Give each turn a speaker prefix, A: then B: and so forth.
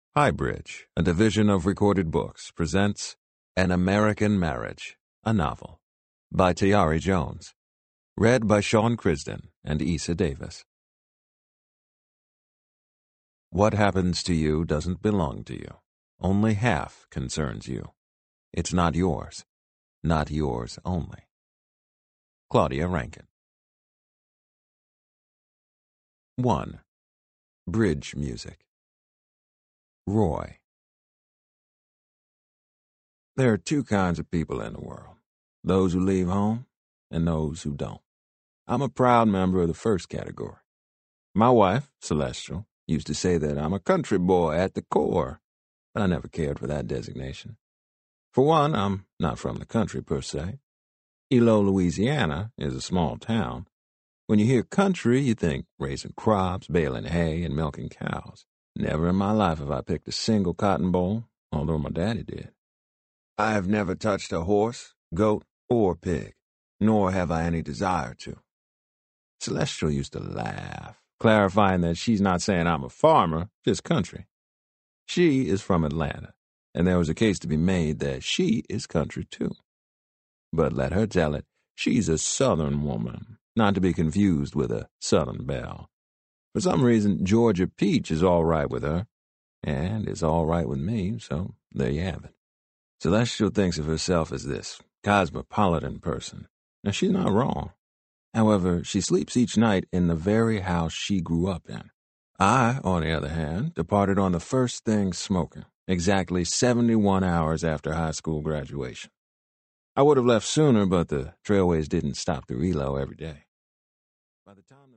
A: Highbridge, a division of Recorded Books, presents An American Marriage, a novel, by Tayari Jones, read by Sean Crisden and Issa Davis. What happens to you doesn't belong to you. Only half concerns you. It's not yours only. Claudia Rankine. 1. Bridge music. Roy. There are two kinds of people in the world, those who leave home and those who don't. I'm a proud member of the first category. My wife, Celestial, used to say that I'm a country boy at the core, but I never cared for that designation. For one, I'm not from the country per se. Elo, Louisiana is a small town. When you hear country, you think raising crops, baling hay, and milking cows. Never in my life have I picked a single cotton boll, although my daddy did. I have never touched a horse, goat, or pig, nor have I any desire to. Celestial used to laugh, clarifying that she's not saying I'm a farmer, just country. She is from Atlanta, and there was a case to be made that she is country too. But let her tell it, she's a Southern woman, not to be confused with a Southern belle. For some reason, Georgia Peach is all right with her, and is all right with me, so there you have it. Celestial thinks of herself as this cosmopolitan person, and she's not wrong. However, she sleeps each night in the very house she grew up in. I, on the other hand, departed on the first thing smoking, exactly 71 hours after high school graduation. I would have left sooner, but the trailways didn't stop the reload every day. By the time